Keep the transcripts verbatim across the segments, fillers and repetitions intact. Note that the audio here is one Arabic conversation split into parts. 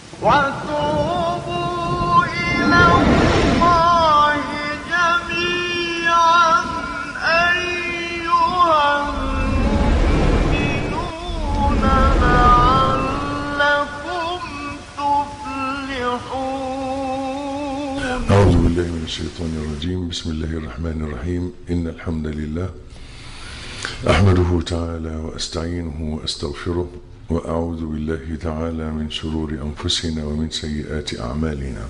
وتوبوا إلى الله جميعا أيها المؤمنون لعلكم تفلحون. أعوذ بالله من الشيطان الرجيم. بسم الله الرحمن الرحيم. إن الحمد لله أحمده تعالى وأستعينه وأستغفره، وأعوذ بالله تعالى من شرور أنفسنا ومن سيئات أعمالنا.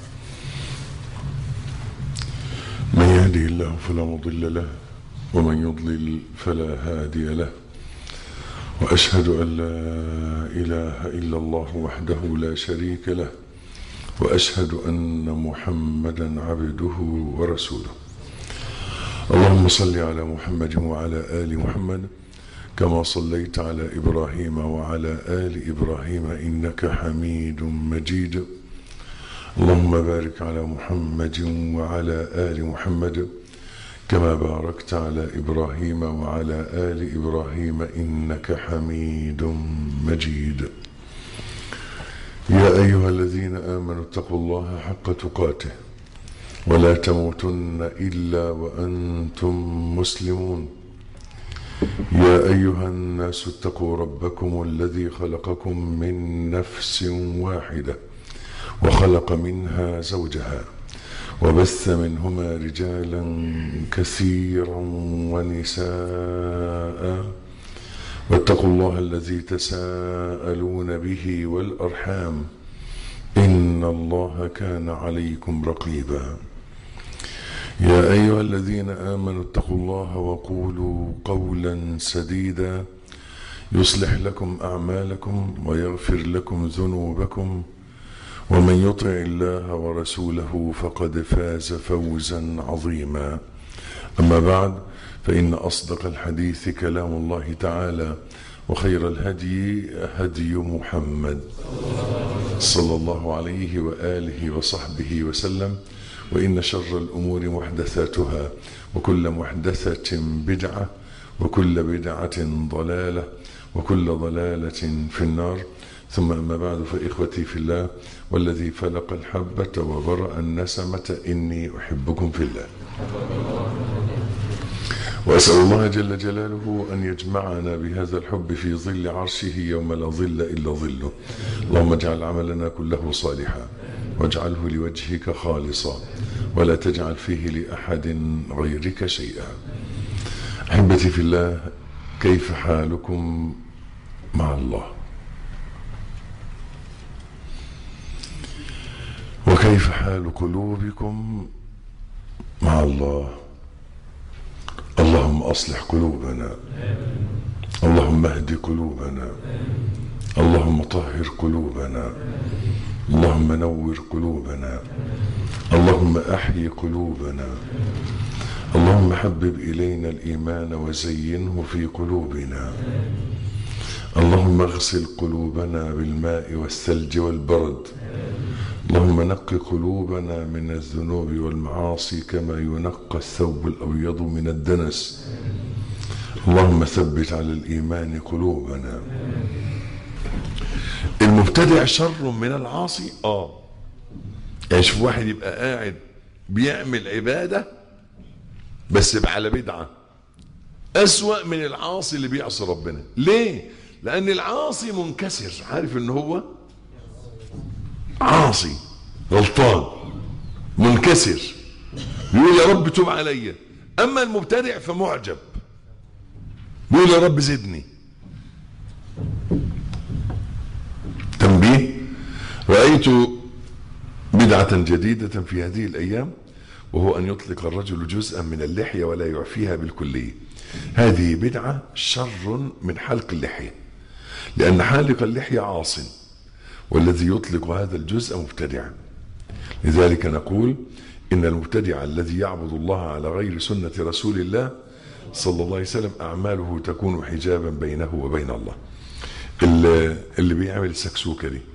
من يهده الله فلا مضل له، ومن يضلل فلا هادي له، وأشهد أن لا إله إلا الله وحده لا شريك له، وأشهد أن محمدا عبده ورسوله. اللهم صل على محمد وعلى آل محمد كما صليت على إبراهيم وعلى آل إبراهيم إنك حميد مجيد. اللهم بارك على محمد وعلى آل محمد كما باركت على إبراهيم وعلى آل إبراهيم إنك حميد مجيد. يا أيها الذين آمنوا اتقوا الله حق تقاته ولا تموتن إلا وأنتم مسلمون. يا أيها الناس اتقوا ربكم الذي خلقكم من نفس واحدة وخلق منها زوجها وبث منهما رجالا كثيرا ونساء، واتقوا الله الذي تساءلون به والأرحام إن الله كان عليكم رقيبا. يا أيها الذين آمنوا اتقوا الله وقولوا قولا سديدا يصلح لكم أعمالكم ويغفر لكم ذنوبكم، ومن يطع الله ورسوله فقد فاز فوزا عظيما. أما بعد، فإن أصدق الحديث كلام الله تعالى، وخير الهدي هدي محمد صلى الله عليه وآله وصحبه وسلم، وإن شر الأمور محدثاتها، وكل محدثة بدعة، وكل بدعة ضلالة، وكل ضلالة في النار. ثم أما بعد، فإخوتي في الله والذي فلق الحبة وبرأ النسمة إني أحبكم في الله، وأسأل الله جل جلاله أن يجمعنا بهذا الحب في ظل عرشه يوم لا ظل إلا ظله. اللهم اجعل عملنا كله صالحا، واجعله لوجهك خالصا، ولا تجعل فيه لأحد غيرك شيئا. أحبتي في الله، كيف حالكم مع الله؟ وكيف حال قلوبكم مع الله؟ اللهم أصلح قلوبنا، اللهم اهد قلوبنا، اللهم طهر قلوبنا، اللهم نور قلوبنا، اللهم أحيي قلوبنا، اللهم حبب إلينا الإيمان وزينه في قلوبنا، اللهم اغسل قلوبنا بالماء والثلج والبرد، اللهم نق قلوبنا من الذنوب والمعاصي كما ينقى الثوب الأبيض من الدنس. اللهم ثبت على الإيمان قلوبنا. المبتدع شر من العاصي. اه يعني شوف واحد يبقى قاعد بيعمل عبادة بس على بدعة، أسوأ من العاصي اللي بيعصي ربنا. ليه؟ لأن العاصي منكسر، عارف ان هو عاصي غلطان منكسر، بيقول يا رب توب عليا. اما المبتدع فمعجب، بيقول يا رب زدني. تنبيه: رأيت بدعة جديدة في هذه الأيام، وهو أن يطلق الرجل جزءا من اللحية ولا يعفيها بالكلية. هذه بدعة شر من حلق اللحية، لأن حالق اللحية عاصٍ، والذي يطلق هذا الجزء مبتدع. لذلك نقول إن المبتدع الذي يعبد الله على غير سنة رسول الله صلى الله عليه وسلم أعماله تكون حجابا بينه وبين الله. اللي, اللي بيعمل سكسوكة دي،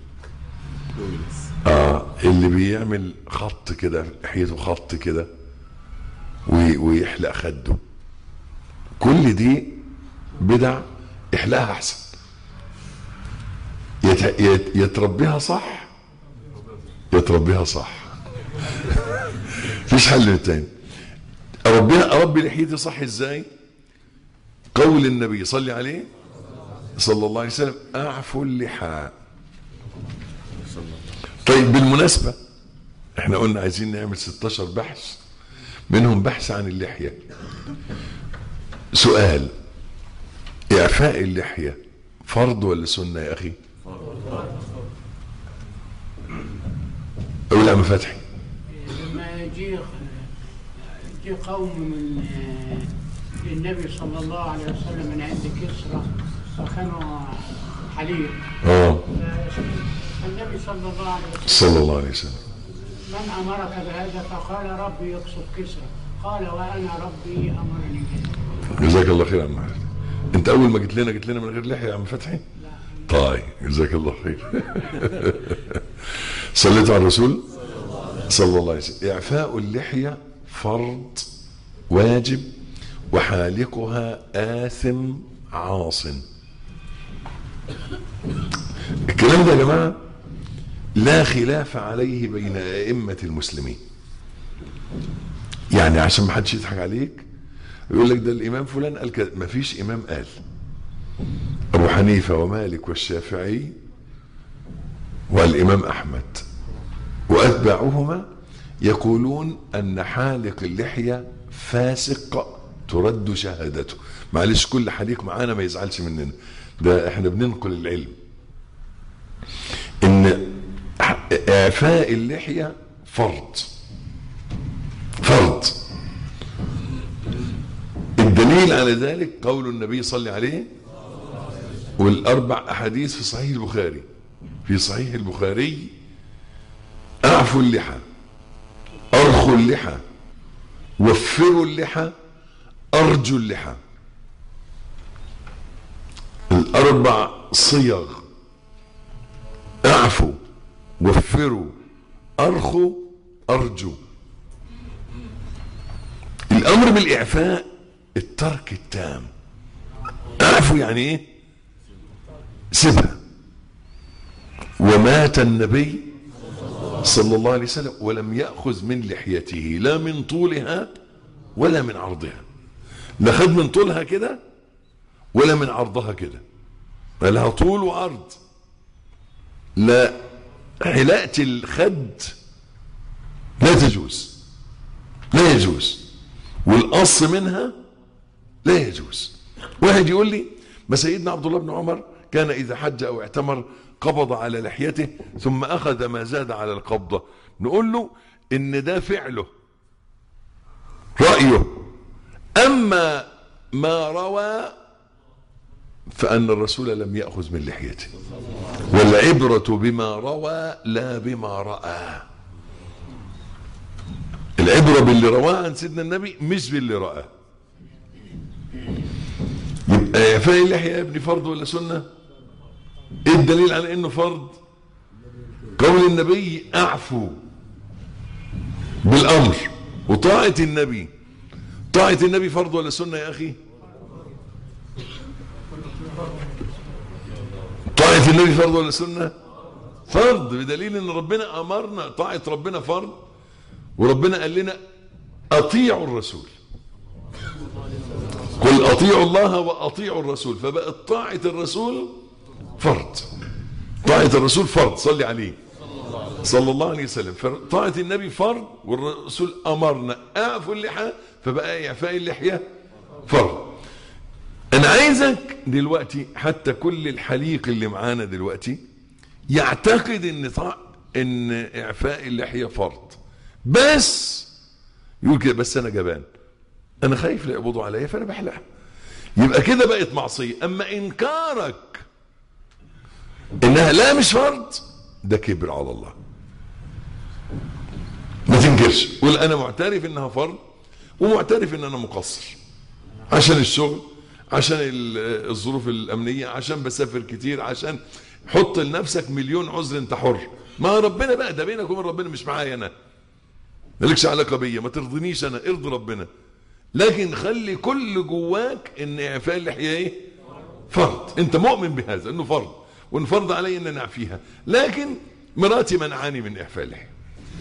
آه اللي بيعمل خط كده حيته خط كده ويحلق خده، كل دي بدع احلاها احسن. يت... يت... يتربيها صح يا تربيها صح. مفيش حل تاني. اربيها اربي لحيتي صح ازاي؟ قول النبي صلي عليه صلى الله عليه وسلم: اعفوا اللحى. طيب بالمناسبة احنا قلنا عايزين نعمل ستاشر بحث، منهم بحث عن اللحية. سؤال: اعفاء اللحية فرض ولا سنة يا اخي؟ اقول يا عم فتحي. لما يجي يجي قوم من النبي صلى الله عليه وسلم من عند كسرى فكانوا حليب. اه النبي صلى الله عليه وسلم صلى الله عليه وسلم: من امرك بهذا؟ فقال ربي يقصد كسرى. قال وانا ربي امرني بهذا. جزاك الله خير يا عم فتحي. انت اول ما جيت لنا جيت لنا من غير لحية يا عم فتحي؟ لا. طيب جزاك الله خير. صليت على الرسول صلى الله عليه وسلم. اعفاء اللحية فرض واجب، وحالقها آثم عاص. الكلام ده يا جماعة لا خلاف عليه بين أئمة المسلمين. يعني عشان ما حدش يضحك عليك يقول لك ده الإمام فلان قال كده، ما فيش إمام قال. أبو حنيفة ومالك والشافعي والإمام أحمد وأتباعهما يقولون أن حالق اللحية فاسق ترد شهادته. معلش كل حليق معانا ما يزعلش مننا، ده احنا بننقل العلم. ان اعفاء اللحية فرض فرض. الدليل على ذلك قول النبي صلى عليه والاربع احاديث في صحيح البخاري. في صحيح البخاري: اعفوا اللحى، ارخوا اللحى، وفروا اللحى، ارجوا اللحى. الاربع صيغ: اعفوا، وفروا، ارخوا، ارجوا. الامر بالاعفاء الترك التام. اعفوا يعني ايه؟ سيبها. ومات النبي صلى الله عليه وسلم ولم يأخذ من لحيته لا من طولها ولا من عرضها. لا خد من طولها كده ولا من عرضها كده، لها طول وعرض. لا حلاقة الخد لا تجوز، لا يجوز، والقص منها لا يجوز. واحد يقول لي: ما سيدنا عبد الله بن عمر كان إذا حج أو اعتمر قبض على لحيته ثم أخذ ما زاد على القبضة. نقول له إن ده فعله رأيه، أما ما روى فأن الرسول لم يأخذ من لحيته، والعبرة بما روى لا بما رأى. العبرة باللي رواه عن سيدنا النبي مش باللي رأى. يبقى إعفاء اللحية يا ابني فرض ولا سنة؟ ايه الدليل على انه فرض؟ قول النبي: اعفوا، بالامر. وطاعة النبي، طاعة النبي فرض ولا سنة يا اخي؟ طاعة النبي فرض ولا سنة؟ فرض، بدليل ان ربنا امرنا. طاعة ربنا فرض، وربنا قال لنا: اطيعوا الرسول. قل اطيعوا الله واطيعوا الرسول. فبقت طاعة الرسول فرض. طاعة الرسول فرض، صلي عليه صلى الله عليه وسلم. طاعة النبي فرض، والرسول امرنا اعفوا اللحى، فبقى اعفاء اللحية فرض. انا عايزك دلوقتي، حتى كل الحليق اللي معانا دلوقتي يعتقد ان طاع ان اعفاء اللحية فرض، بس يقول كده: بس انا جبان، انا خايف لا يقبضوا عليا فانا بحلقها. يبقى كده بقت معصية. اما انكارك انها لا مش فرض ده كبر على الله. ما تنكرش، قول انا معترف انها فرض، ومعترف ان انا مقصر عشان الشغل، عشان الظروف الامنية، عشان بسافر كتير، عشان حط لنفسك مليون عذر، انت حر. ما ربنا بقى ده بينك وبين ربنا، مش معايا انا، مالكش علاقة بيا، ما ترضنيش انا، ارضي ربنا. لكن خلي كل جواك ان اعفاء اللحية ايه؟ فرض. انت مؤمن بهذا انه فرض، وان فرض علي ان نعفيها، لكن مراتي منعاني من اعفاء اللحيه.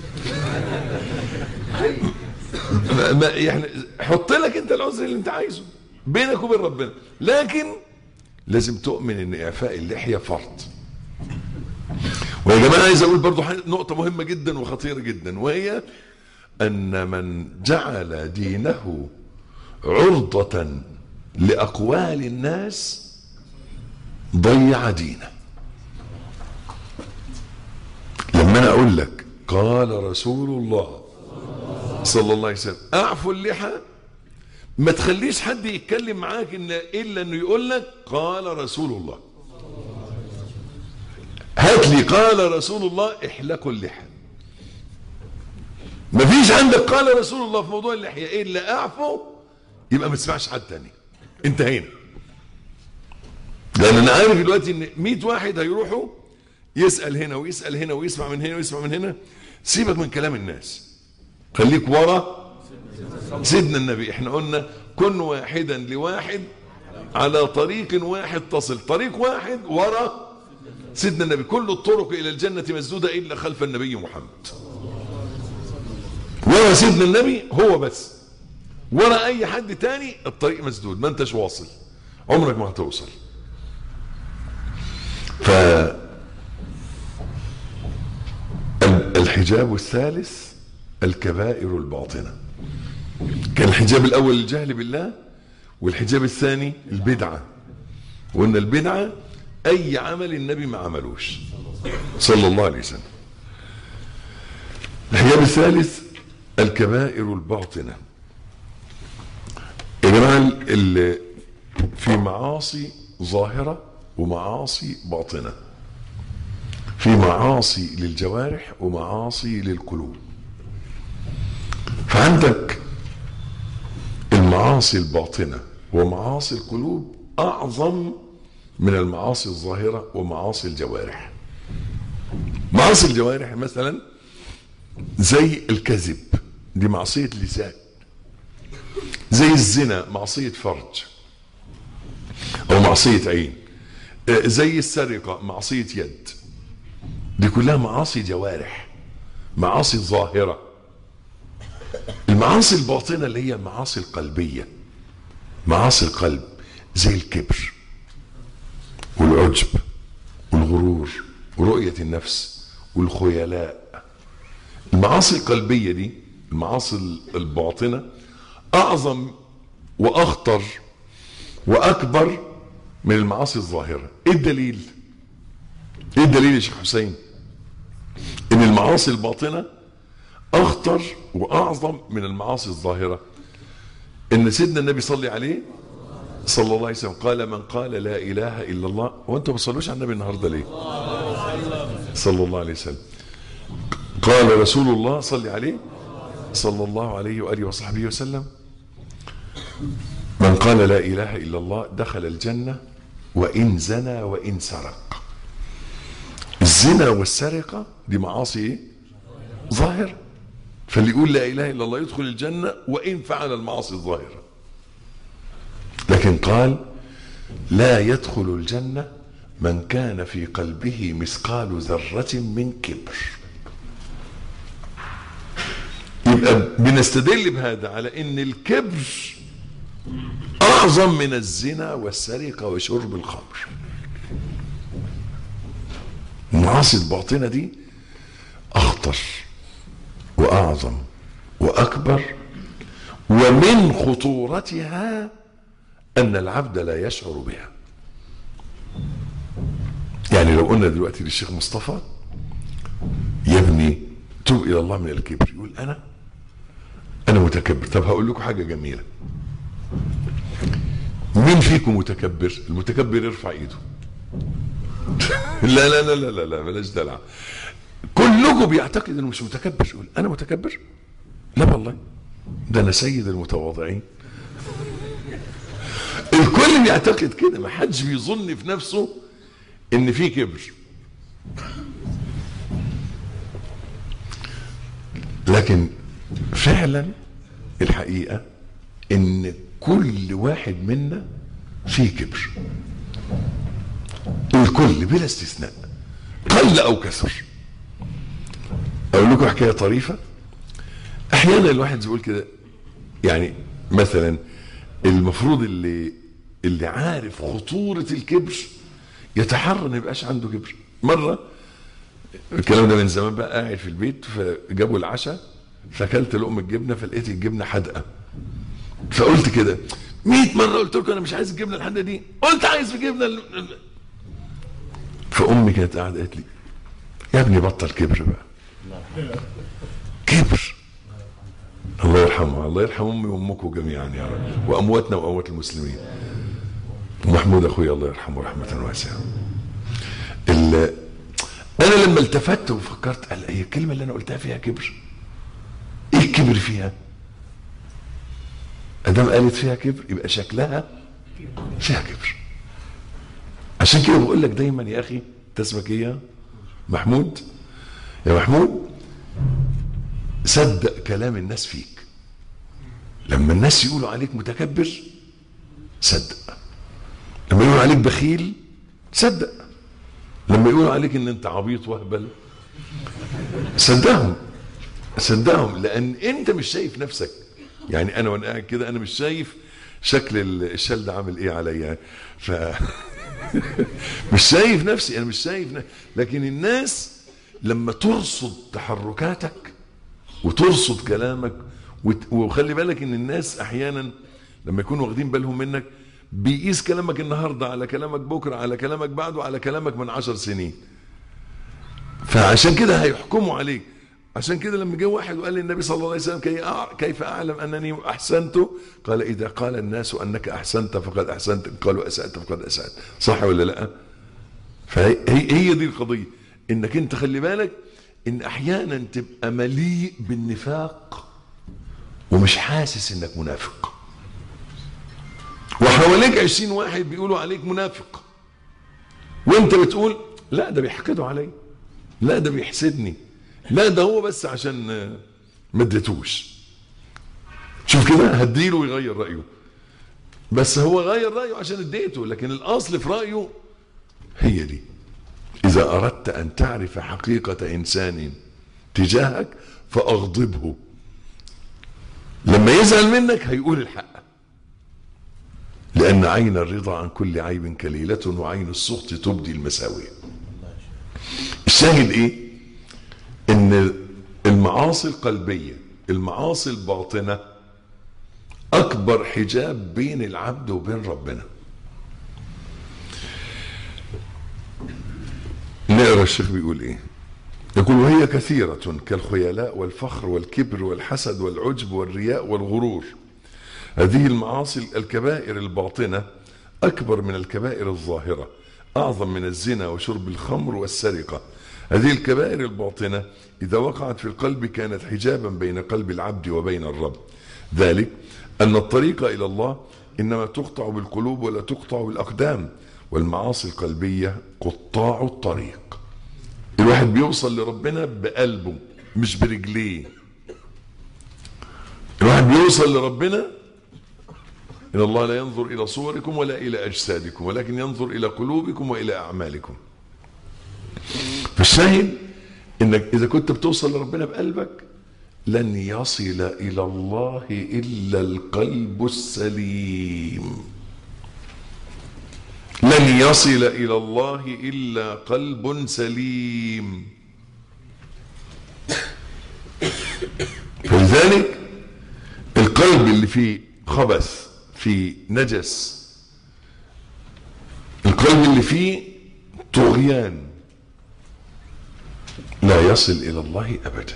ما يعني حط لك انت العذر اللي انت عايزه بينك وبين ربنا، لكن لازم تؤمن ان اعفاء اللحيه فرض. ويا جماعه عايز اقول برضو نقطه مهمه جدا وخطيره جدا، وهي ان من جعل دينه عرضه لاقوال الناس ضيع دينه. لما انا اقول لك قال رسول الله صلى الله عليه وسلم اعفوا اللحى، ما تخليش حد يتكلم معاك إن الا انه يقول لك قال رسول الله. هات لي قال رسول الله احلقوا اللحى. ما فيش عندك قال رسول الله في موضوع اللحيه الا اعفوا، يبقى ما تسمعش حد تاني، انتهينا. لان انا عارف دلوقتي ان مئة واحد هيروحوا يسال هنا ويسال هنا ويسمع من هنا ويسمع من هنا. سيبك من كلام الناس، خليك ورا سيدنا النبي. احنا قلنا كن واحدا لواحد على طريق واحد تصل، طريق واحد ورا سيدنا النبي. كل الطرق الى الجنه مسدوده الا خلف النبي محمد. ورا سيدنا النبي هو بس، ورا اي حد تاني الطريق مسدود، ما انتش واصل، عمرك ما هتوصل. ف الحجاب الثالث الكبائر الباطنة. كان الحجاب الاول الجهل بالله، والحجاب الثاني البدعة. وان البدعة اي عمل النبي ما عملوش صلى الله عليه وسلم. الحجاب الثالث الكبائر الباطنة. يا جماعة في معاصي ظاهرة ومعاصي باطنة، في معاصي للجوارح ومعاصي للقلوب. فعندك المعاصي الباطنة ومعاصي القلوب أعظم من المعاصي الظاهرة ومعاصي الجوارح. معاصي الجوارح مثلا زي الكذب، دي معصية لسان. زي الزنا معصية فرج أو معصية عين. زي السرقة معصية يد. دي كلها معاصي جوارح، معاصي ظاهرة. المعاصي الباطنة اللي هي المعاصي القلبية، معاصي القلب، زي الكبر والعجب والغرور ورؤية النفس والخيلاء. المعاصي القلبية دي، المعاصي الباطنة، أعظم وأخطر وأكبر من المعاصي الظاهرة. إيه الدليل؟ إيه الدليل يا شيخ حسين؟ إن المعاصي الباطنة أخطر وأعظم من المعاصي الظاهرة. إن سيدنا النبي صلى عليه صلى الله عليه وسلم قال من قال لا إله إلا الله. وأنتم ما بتصلوش على النبي النهاردة ليه؟ صلى الله عليه وسلم. قال رسول الله صلى عليه صلى الله عليه وآله وصحبه وسلم من قال لا إله إلا الله دخل الجنة وإن زنى وإن سرق. الزنا والسرقة دي معاصي ايه؟ ظاهرة. فاللي يقول لا إله إلا الله يدخل الجنة وإن فعل المعاصي الظاهرة. لكن قال لا يدخل الجنة من كان في قلبه مثقال ذرة من كبر. يبقى بنستدل بهذا على ان الكبر اعظم من الزنا والسرقة وشرب الخمر. المعاصي الباطنة دي اخطر واعظم واكبر، ومن خطورتها ان العبد لا يشعر بها. يعني لو قلنا دلوقتي للشيخ مصطفى يا ابني توب الى الله من الكبر، يقول انا انا متكبر. طب هقول لكم حاجه جميله، مين فيكم متكبر؟ المتكبر يرفع ايده. لا لا لا لا لا لا بلاش دلع. كلكم بيعتقد انه مش متكبر، يقول انا متكبر. لا والله ده انا سيد المتواضعين. الكل بيعتقد كده، ما حدش بيظن في نفسه ان في كبر. لكن فعلا الحقيقة ان كل واحد منا فيه كبر، الكل بلا استثناء، قل او كثر. اقول لكم حكايه طريفه. احيانا الواحد يقول كده، يعني مثلا المفروض اللي اللي عارف خطوره الكبر يتحرى ما يبقاش عنده كبر. مره الكلام ده من زمان بقى، قاعد في البيت فجابوا العشاء، فاكلت لقمه الجبنه فلقيت الجبنه حادقه، فقلت كده مئة مره قلت لكم انا مش عايز الجبنه الحادقه دي، قلت عايز الجبنه. فامي كانت قاعده قالت لي يا ابني بطل كبر بقى. كبر. الله يرحمها، الله يرحم امي وامكم جميعا يا رب، وامواتنا واموات المسلمين. ومحمود اخويا الله يرحمه رحمه واسعه. انا لما التفت وفكرت، قال هي الكلمه اللي انا قلتها فيها كبر؟ ايه الكبر فيها؟ ادام قالت فيها كبر يبقى شكلها فيها كبر. عشان كده بقول لك دايما يا اخي، تسمك ايه يا محمود؟ يا محمود صدق كلام الناس فيك. لما الناس يقولوا عليك متكبر صدق، لما يقولوا عليك بخيل صدق، لما يقولوا عليك ان انت عبيط وهبل صدقهم، صدقهم، لان انت مش شايف نفسك. يعني انا وانا قاعد كده انا مش شايف شكل الشال ده عامل ايه عليا، ف مش شايف نفسي، انا مش شايف نفسي. لكن الناس لما ترصد تحركاتك وترصد كلامك، وخلي بالك ان الناس احيانا لما يكونوا واخدين بالهم منك بيقيس كلامك النهارده على كلامك بكره، على كلامك بعده، على كلامك من عشر سنين. فعشان كده هيحكموا عليك. عشان كده لما جه واحد وقال للنبي صلى الله عليه وسلم كيف اعلم انني احسنت؟ قال اذا قال الناس انك احسنت فقد احسنت، قالوا اسأت فقد اسأت. صح ولا لا؟ فهي هي دي القضيه، انك انت خلي بالك ان احيانا تبقى مليء بالنفاق ومش حاسس انك منافق، وحواليك عشرين واحد بيقولوا عليك منافق، وانت بتقول لا ده بيحقدوا علي، لا ده بيحسدني، لا ده هو بس عشان ما اديتوش. شوف كده، هديله ويغير رايه، بس هو غير رايه عشان اديته، لكن الاصل في رايه هي دي. اذا اردت ان تعرف حقيقه انسان تجاهك فاغضبه، لما يزعل منك هيقول الحق، لان عين الرضا عن كل عيب كليله وعين السخط تبدي المساوئ. الشاهد ايه؟ ان المعاصي القلبيه، المعاصي الباطنه اكبر حجاب بين العبد وبين ربنا. نقرا الشيخ بيقول ايه؟ يقول وهي كثيره كالخيلاء والفخر والكبر والحسد والعجب والرياء والغرور. هذه المعاصي الكبائر الباطنه اكبر من الكبائر الظاهره، اعظم من الزنا وشرب الخمر والسرقه. هذه الكبائر الباطنة إذا وقعت في القلب كانت حجابا بين قلب العبد وبين الرب. ذلك أن الطريق إلى الله إنما تقطع بالقلوب ولا تقطع بالأقدام، والمعاصي القلبية قطاع الطريق. الواحد بيوصل لربنا بقلبه مش برجليه. الواحد بيوصل لربنا، إن الله لا ينظر إلى صوركم ولا إلى أجسادكم ولكن ينظر إلى قلوبكم وإلى أعمالكم. فالشاهد انك اذا كنت بتوصل لربنا بقلبك لن يصل الى الله الا القلب السليم، لن يصل الى الله الا قلب سليم. فلذلك القلب اللي فيه خبث، فيه نجس، القلب اللي فيه طغيان لا يصل إلى الله أبدا.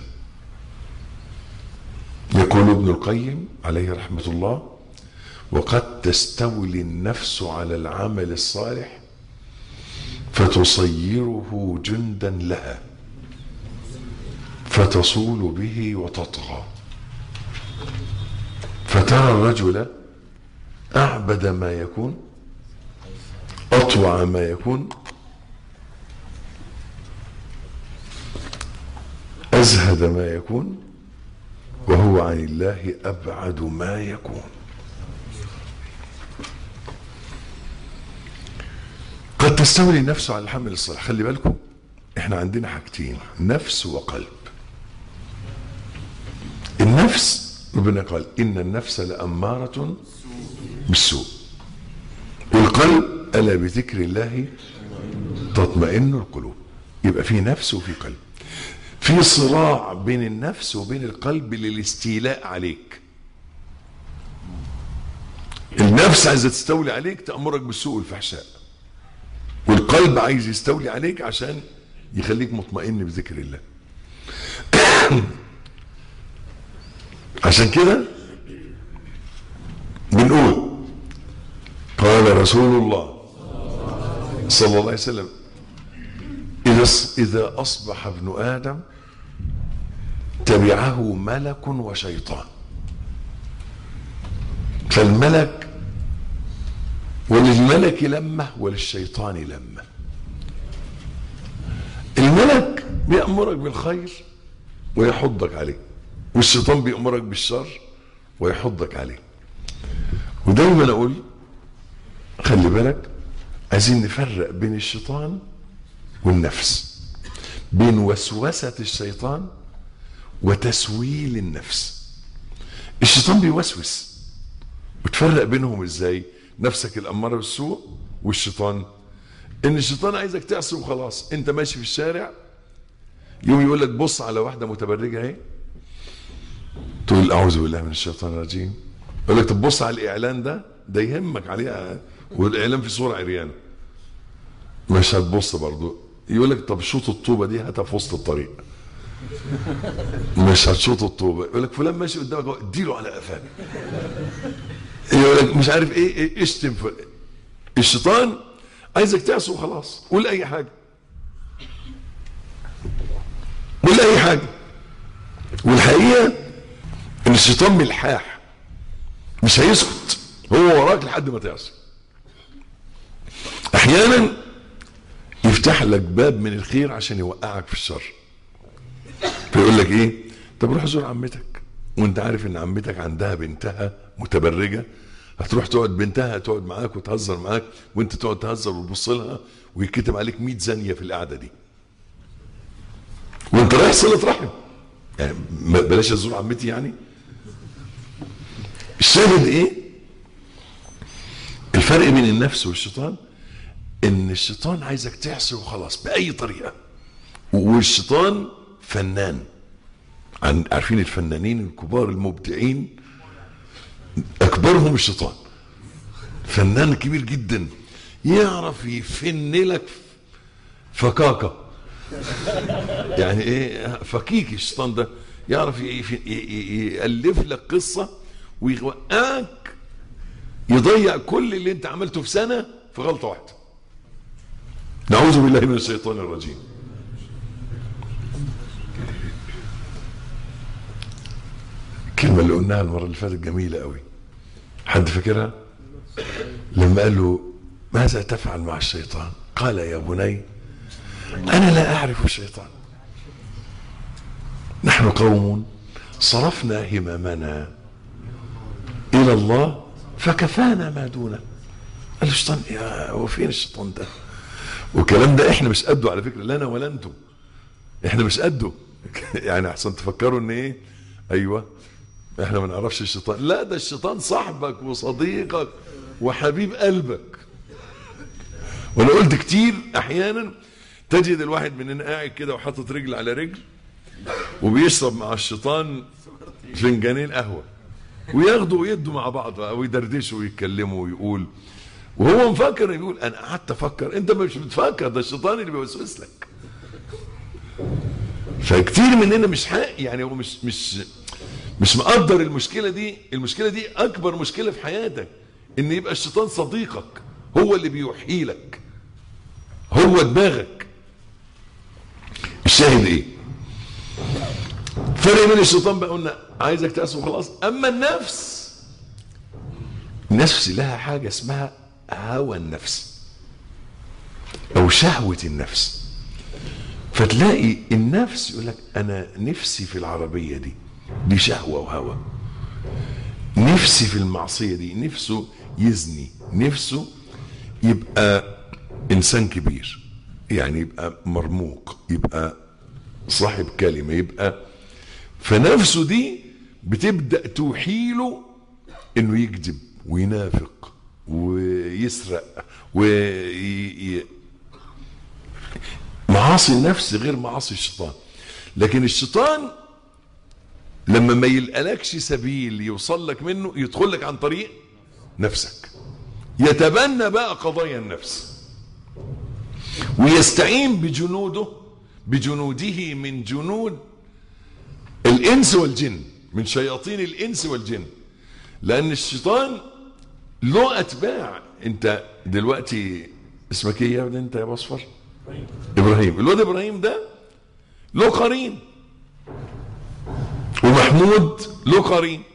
يقول ابن القيم عليه رحمة الله وقد تستولي النفس على العمل الصالح فتصيره جندا لها فتصول به وتطغى، فترى الرجل أعبد ما يكون، أطوع ما يكون، أزهد ما يكون، وهو عن الله أبعد ما يكون. قد تستولي النفس على الحمل الصالح. خلي بالكم احنا عندنا حاجتين، نفس وقلب. النفس ربنا قال إن النفس لأمارة بالسوء، والقلب ألا بذكر الله تطمئن القلوب. يبقى في نفس وفي قلب، في صراع بين النفس وبين القلب للاستيلاء عليك. النفس عايزة تستولي عليك تأمرك بالسوء والفحشاء، والقلب عايز يستولي عليك عشان يخليك مطمئن بذكر الله. عشان كده بنقول قال رسول الله صلى الله عليه وسلم إذا إذا أصبح ابن آدم تبعه ملك وشيطان. فالملك وللملك لمة وللشيطان لمة. الملك بيأمرك بالخير ويحضك عليه، والشيطان بيأمرك بالشر ويحضك عليه. ودايما أقول خلي بالك، عايزين نفرق بين الشيطان والنفس، بين وسوسة الشيطان وتسويل النفس. الشيطان بيوسوس، وتفرق بينهم ازاي؟ نفسك الأمارة بالسوء والشيطان. ان الشيطان عايزك تعصي وخلاص. انت ماشي في الشارع يوم يقول لك بص على واحدة متبرجة اهي، تقول اعوذ بالله من الشيطان الرجيم. يقول لك طب بص على الاعلان ده، ده يهمك عليها، والاعلان في صورة عريانة، مش هتبص برضو. يقول لك طب شوط الطوبة دي هاتها في وسط الطريق، مش هتشوط الطوبة. يقول لك فلان ماشي قدامك اديله على قفاه. يقول لك مش عارف ايه, إيه اشتم. الشيطان عايزك تعصي وخلاص، قول اي حاجة، قول اي حاجة. والحقيقة ان الشيطان ملحاح، مش هيسكت، هو وراك لحد ما تعصي. احيانا يفتح لك باب من الخير عشان يوقعك في الشر. فيقول لك ايه؟ طب روح زور عمتك، وانت عارف ان عمتك عندها بنتها متبرجة، هتروح تقعد بنتها تقعد معاك وتهزر معاك، وانت تقعد تهزر وتبص لها، ويتكتب عليك مية زانية في القعدة دي، وانت رايح صلة رحم. يعني بلاش ازور عمتي يعني. الشاهد ايه؟ الفرق بين النفس والشيطان ان الشيطان عايزك تعصي وخلاص باي طريقة، والشيطان فنان. عارفين الفنانين الكبار المبدعين اكبرهم الشيطان. فنان كبير جدا يعرف يفن لك فكاكة، يعني ايه فكيك. الشيطان ده يعرف يألف لك قصة ويوقعك، يضيع كل اللي انت عملته في سنة في غلطة واحدة. نعوذ بالله من الشيطان الرجيم. الكلمة اللي قلناها المرة اللي فاتت جميلة قوي، حد فاكرها؟ لما قال له ماذا تفعل مع الشيطان؟ قال يا بني أنا لا أعرف الشيطان، نحن قوم صرفنا هممنا إلى الله فكفانا ما دونه. قال الشيطان يا هو فين الشيطان ده؟ والكلام ده احنا مش قده على فكرة، لا أنا ولا أنتم، احنا مش قده. يعني أحسن تفكروا إن إيه؟ أيوه احنا ما نعرفش الشيطان. لا، ده الشيطان صاحبك وصديقك وحبيب قلبك. وانا قلت كتير احيانا تجد الواحد مننا قاعد كده وحاطط رجل على رجل وبيشرب مع الشيطان فنجانين قهوه، وياخدوا ويدوا مع بعض ويدردشوا ويتكلموا ويقول، وهو مفكر يقول انا قعدت افكر. انت مش بتفكر، ده الشيطان اللي بيوسوس لك. فكتير مننا مش حق، يعني هو مش مش مش مقدر المشكلة دي. المشكلة دي أكبر مشكلة في حياتك، إن يبقى الشيطان صديقك، هو اللي بيوحي لك، هو دماغك. الشاهد إيه؟ فرق بين الشيطان بقى قلنا عايزك تأسف وخلاص. أما النفس، النفس لها حاجة اسمها هوى النفس أو شهوة النفس. فتلاقي النفس يقول لك أنا نفسي في العربية دي، دي شهوة وهوى. نفسي في المعصية دي، نفسه يزني، نفسه يبقى إنسان كبير، يعني يبقى مرموق، يبقى صاحب كلمة، يبقى فنفسه دي بتبدأ توحيله انه يكذب وينافق ويسرق وي... معاصي النفس غير معاصي الشيطان. لكن الشيطان لما ما يلقلكش سبيل يوصل لك منه يدخل لك عن طريق نفسك، يتبنى بقى قضايا النفس ويستعين بجنوده بجنوده من جنود الإنس والجن، من شياطين الإنس والجن. لأن الشيطان له أتباع. أنت دلوقتي اسمك إيه يا ابني أنت يا بصفر؟ إبراهيم. الواد إبراهيم ده له قرين، ومحمود له قرين.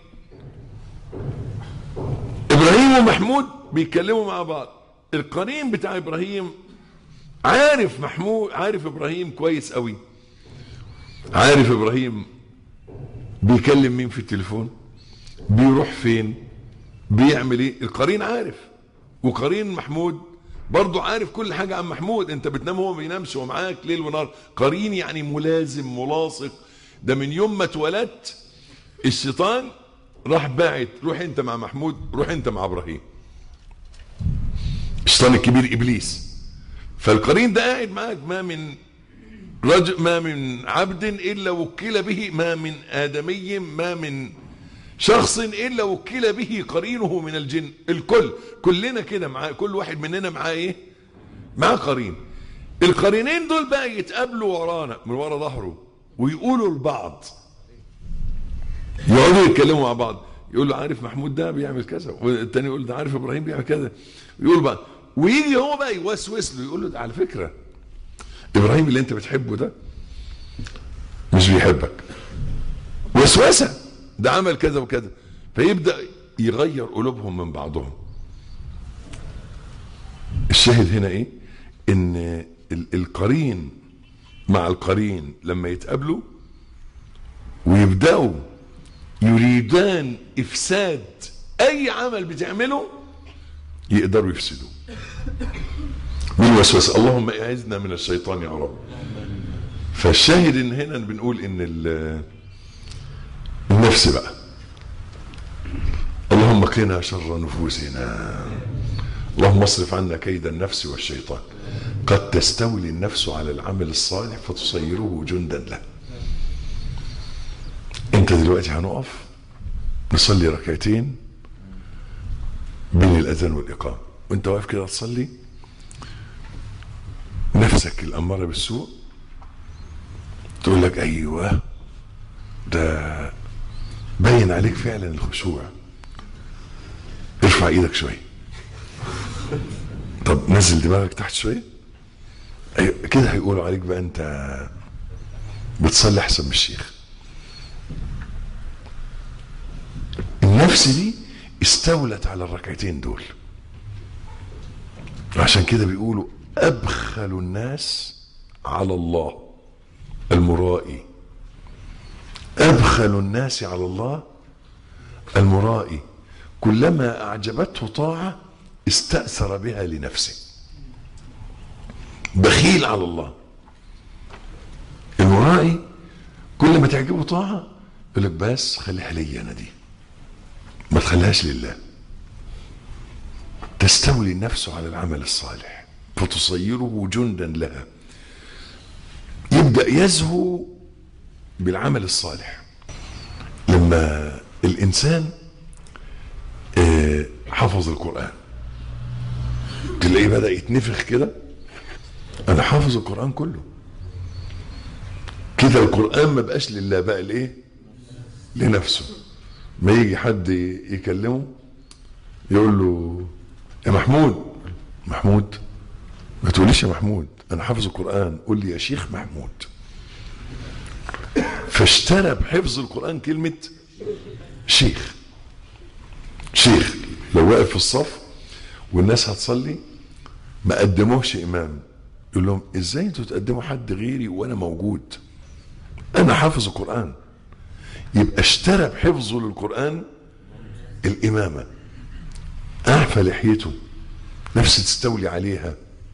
إبراهيم ومحمود بيتكلموا مع بعض. القرين بتاع إبراهيم عارف محمود، عارف إبراهيم كويس قوي، عارف إبراهيم بيكلم مين في التليفون، بيروح فين، بيعمل ايه. القرين عارف. وقرين محمود برضو عارف كل حاجة عن محمود. انت بتنام هو ما بينامش ومعاك ليل ونهار. قرين يعني ملازم ملاصق. ده من يوم ما اتولدت الشيطان راح باعت روح انت مع محمود، روح انت مع ابراهيم. الشيطان الكبير ابليس. فالقرين ده قاعد معاك. ما من رجل ما من عبد الا وكل به، ما من ادمي ما من شخص الا وكل به قرينه من الجن. الكل كلنا كده معاه، كل واحد مننا معاه ايه؟ معاه قرين. القرينين دول بقى يتقابلوا ورانا من ورا ظهره ويقولوا لبعض، يقعدوا يتكلموا مع بعض. يقول له عارف محمود ده بيعمل كذا، والتاني يقول ده عارف ابراهيم بيعمل كذا. يقول بقى، ويجي هو بقى يوسوس له يقول له ده على فكره ابراهيم اللي انت بتحبه ده مش بيحبك، وسوسه، ده عمل كذا وكذا. فيبدأ يغير قلوبهم من بعضهم. الشاهد هنا ايه؟ ان القرين مع القرين لما يتقابلوا ويبدأوا يريدان افساد اي عمل بتعمله يقدروا يفسدوه بالوسوسه. اللهم اعذنا من الشيطان يا رب. فالشاهد ان هنا بنقول ان النفس بقى، اللهم قنا شر نفوسنا، اللهم اصرف عنا كيد النفس والشيطان. قد تستولي النفس على العمل الصالح فتصيره جندا له. انت دلوقتي هنقف نصلي ركعتين بين الاذان والاقامه، وانت واقف كده تصلي، نفسك الاماره بالسوء تقول لك ايوه ده باين عليك فعلا الخشوع، ارفع ايدك شويه، طب نزل دماغك تحت شويه. أيوة كده هيقولوا عليك بقى انت بتصلي احسن من الشيخ. النفس دي استولت على الركعتين دول. عشان كده بيقولوا ابخل الناس على الله المرائي. أبخل الناس على الله المرائي. كلما أعجبته طاعة استأثر بها لنفسه. بخيل على الله. المرائي كل ما تعجبه طاعة يقول لك بس خليها لي أنا دي، ما تخليهاش لله. تستولي النفس على العمل الصالح فتصيره جندا لها. يبدأ يزهو بالعمل الصالح. لما الإنسان حفظ القرآن تلاقيه بدأ يتنفخ كده، أنا حافظ القرآن كله كده. القرآن ما بقاش لله، بقى لإيه؟ لنفسه. ما يجي حد يكلمه يقول له يا محمود، محمود ما تقوليش يا محمود أنا حافظ القرآن، قول لي يا شيخ محمود. فاشترى بحفظ القرآن كلمة شيخ. شيخ لو واقف في الصف والناس هتصلي ما قدموهش إمام، يقول لهم ازاي انتوا تقدموا حد غيري وانا موجود؟ انا حافظ القرآن. يبقى اشترى بحفظه للقرآن الإمامة. أعفى لحيته، نفسه تستولي عليها،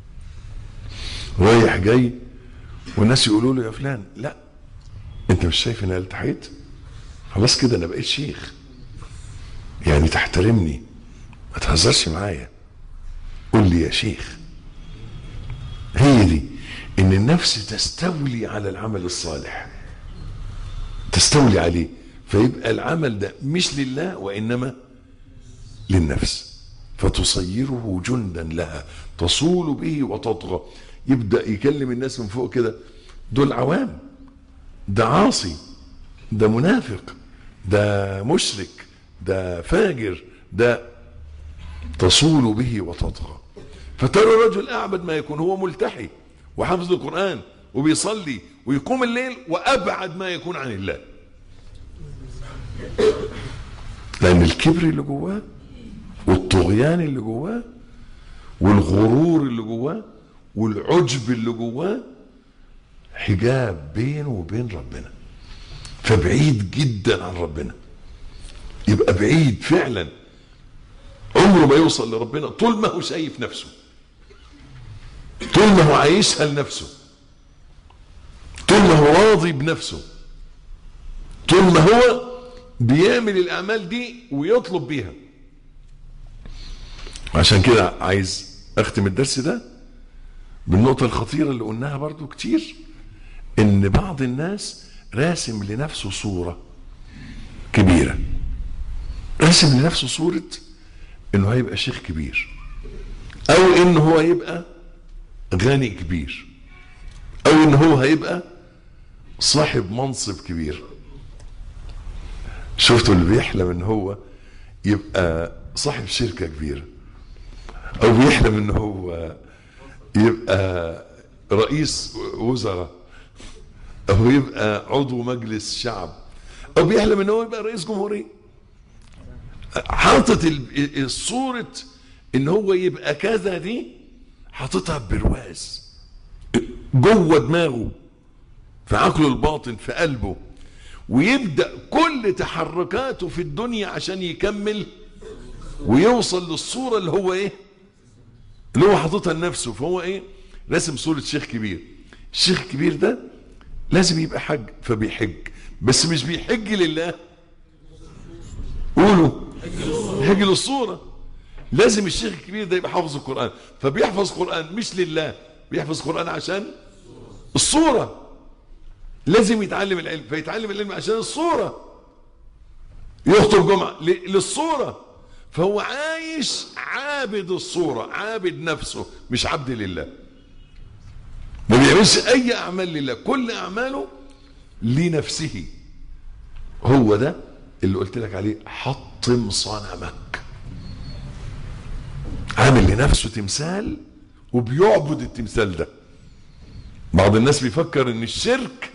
رايح جاي والناس يقولوا له يا فلان لا انت مش شايف ان انا التحيت؟ خلاص كده انا بقيت شيخ، يعني تحترمني، ما تهزرش معايا، قول لي يا شيخ. هي دي ان النفس تستولي على العمل الصالح، تستولي عليه، فيبقى العمل ده مش لله وانما للنفس، فتصيره جندا لها تصول به وتطغى. يبدأ يكلم الناس من فوق كده، دول عوام، ده عاصي، ده منافق، ده مشرك، ده فاجر، ده تصول به وتطغى. فترى الرجل أعبد ما يكون، هو ملتحي وحافظ القرآن وبيصلي ويقوم الليل، وأبعد ما يكون عن الله، لأن الكبر اللي جواه والطغيان اللي جواه والغرور اللي جواه والعجب اللي جواه حجاب بينه وبين ربنا، فبعيد جدا عن ربنا. يبقى بعيد فعلا، عمره ما يوصل لربنا طول ما هو شايف نفسه، طول ما هو عايشها لنفسه، طول ما هو راضي بنفسه، طول ما هو بيعمل الأعمال دي ويطلب بيها. عشان كده عايز أختم الدرس ده بالنقطة الخطيرة اللي قلناها برضو كتير، إن بعض الناس راسم لنفسه صورة كبيرة، راسم لنفسه صورة إنه هيبقى شيخ كبير، أو إنه هو يبقى غني كبير، أو إنه هو هيبقى صاحب منصب كبير. شفتوا اللي بيحلم إن هو يبقى صاحب شركة كبيرة، أو بيحلم إن هو يبقى رئيس وزراء، أو يبقى عضو مجلس شعب، أو بيحلم إن هو يبقى رئيس جمهورية، حاطط الصورة إن هو يبقى كذا دي، حاططها برواز جوه دماغه، في عقله الباطن، في قلبه، ويبدأ كل تحركاته في الدنيا عشان يكمل ويوصل للصورة اللي هو ايه، اللي هو حاططها لنفسه. فهو ايه، راسم صورة شيخ كبير. الشيخ الكبير ده لازم يبقى حج، فبيحج، بس مش بيحج لله، قولوا يحج للصورة. لازم الشيخ الكبير ده يبقى حافظ القرآن، فبيحفظ قرآن مش لله، بيحفظ قرآن عشان الصورة. لازم يتعلم العلم، فيتعلم العلم عشان الصورة. يخطب جمعة للصورة. فهو عايش عابد الصورة، عابد نفسه، مش عبد لله. ما بيعملش اي اعمال لله، كل اعماله لنفسه. هو ده اللي قلت لك عليه، حطم صنمك. عامل لنفسه تمثال وبيعبد التمثال ده. بعض الناس بيفكر ان الشرك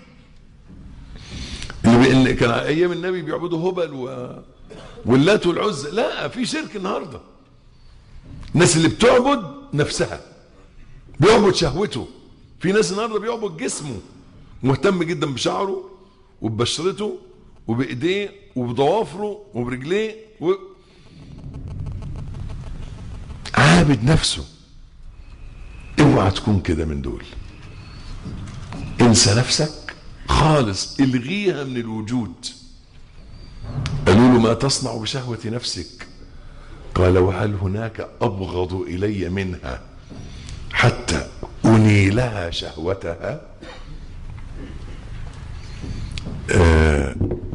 اللي كان ايام النبي بيعبدوا هبل و... واللات والعزى، لا، في شرك النهارده. الناس اللي بتعبد نفسها، بيعبد شهوته. في ناس النهارده بيعبد جسمه، مهتم جدا بشعره وببشرته وبايديه وبضوافره وبرجليه و... عابد نفسه. اوعى تكون كده من دول. انسى نفسك خالص، الغيها من الوجود. قالوا له ما تصنع بشهوة نفسك؟ قال وهل هناك أبغض إلي منها حتى أنيلها شهوتها؟ آه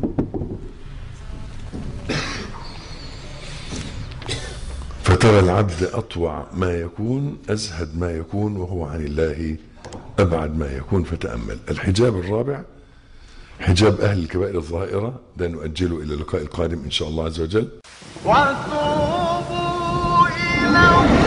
فترى العبد أطوع ما يكون، أزهد ما يكون، وهو عن الله أبعد ما يكون. فتأمل. الحجاب الرابع حجاب أهل الكبائر الظاهرة، ده نؤجله إلى اللقاء القادم إن شاء الله عز وجل. وتوبوا إلى